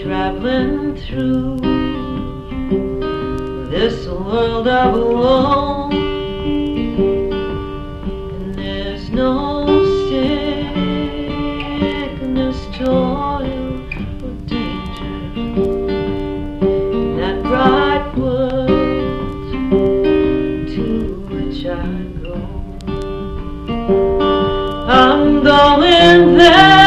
Traveling through this world of alone, and there's no sickness, toil, or danger in that bright world to which I go. I'm going there.